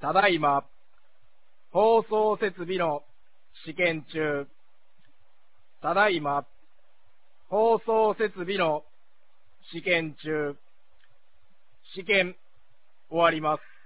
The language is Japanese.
ただいま、放送設備の試験中。ただいま、放送設備の試験中。試験終わります。